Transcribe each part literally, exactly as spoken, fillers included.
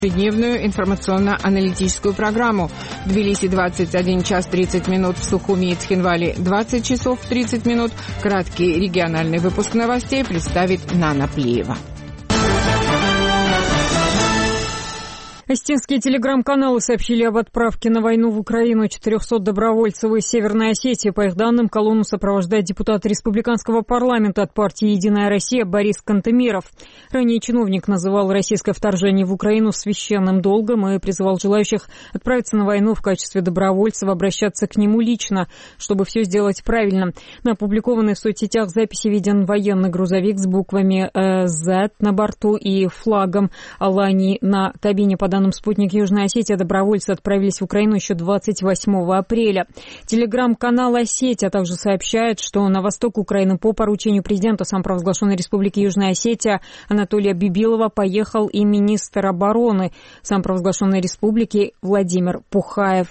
Ежедневную информационно-аналитическую программу. В Тбилиси двадцать один час тридцать минут, в Сухуми и Цхинвале двадцать часов тридцать минут. Краткий региональный выпуск новостей представит Нана Плиева. Осетинские телеграм-каналы сообщили об отправке на войну в Украину четырехсот добровольцев из Северной Осетии. По их данным, колонну сопровождает депутат республиканского парламента от партии «Единая Россия» Борис Кантемиров. Ранее чиновник называл российское вторжение в Украину священным долгом и призывал желающих отправиться на войну в качестве добровольцев обращаться к нему лично, чтобы все сделать правильно. На опубликованной в соцсетях записи виден военный грузовик с буквами «З» на борту и флагом Алании на кабине. По данным «Спутник Южной Осетии», добровольцы отправились в Украину еще двадцать восьмого апреля. Телеграм-канал «Осетия» также сообщает, что на восток Украины по поручению президента самопровозглашенной Республики Южная Осетия Анатолия Бибилова поехал и министр обороны самопровозглашенной республики Владимир Пухаев.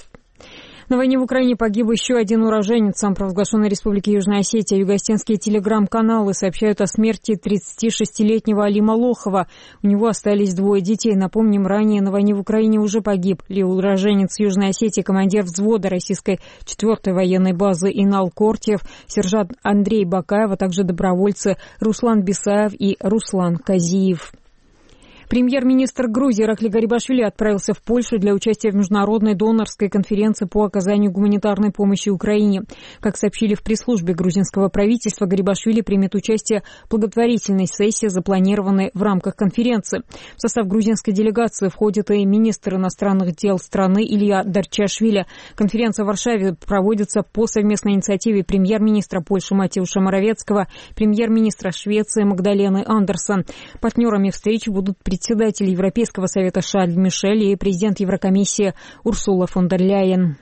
На войне в Украине погиб еще один уроженец самопровозглашенной Республики Южная Осетия. Юго-осетинские телеграм-каналы сообщают о смерти тридцатишестилетнего Алима Лохова. У него остались двое детей. Напомним, ранее на войне в Украине уже погиб уроженец Южной Осетии, командир взвода российской четвертой военной базы Инал Кортиев, сержант Андрей Бакаев, а также добровольцы Руслан Бисаев и Руслан Казиев. Премьер-министр Грузии Иракли Гарибашвили отправился в Польшу для участия в международной донорской конференции по оказанию гуманитарной помощи Украине. Как сообщили в пресс-службе грузинского правительства, Гарибашвили примет участие в благотворительной сессии, запланированной в рамках конференции. В состав грузинской делегации входит и министр иностранных дел страны Илья Дарчашвили. Конференция в Варшаве проводится по совместной инициативе премьер-министра Польши Матеуша Моровецкого, премьер-министра Швеции Магдалены Андерсон. Партнерами встречи будут председатель Европейского совета Шарль Мишель и президент Еврокомиссии Урсула фон дер Ляйен.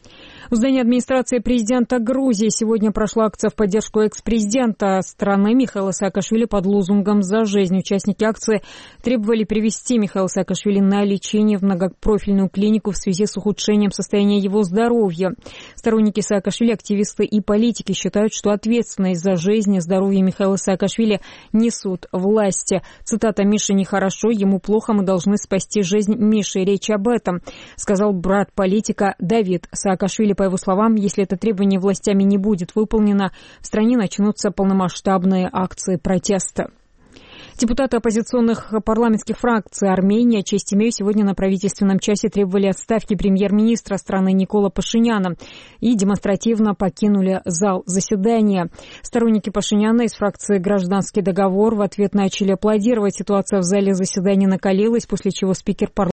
В здании администрации президента Грузии сегодня прошла акция в поддержку экс-президента страны Михаила Саакашвили под лозунгом «За жизнь». Участники акции требовали привезти Михаила Саакашвили на лечение в многопрофильную клинику в связи с ухудшением состояния его здоровья. Сторонники Саакашвили, активисты и политики считают, что ответственность за жизнь и здоровье Михаила Саакашвили несут власти. Цитата: «Мише нехорошо, ему плохо, мы должны спасти жизнь Миши». Речь об этом сказал брат политика Давид Саакашвили. По его словам, если это требование властями не будет выполнено, в стране начнутся полномасштабные акции протеста. Депутаты оппозиционных парламентских фракций Армении, честь имею, сегодня на правительственном часе требовали отставки премьер-министра страны Никола Пашиняна и демонстративно покинули зал заседания. Сторонники Пашиняна из фракции «Гражданский договор» в ответ начали аплодировать. Ситуация в зале заседания накалилась, после чего спикер парламента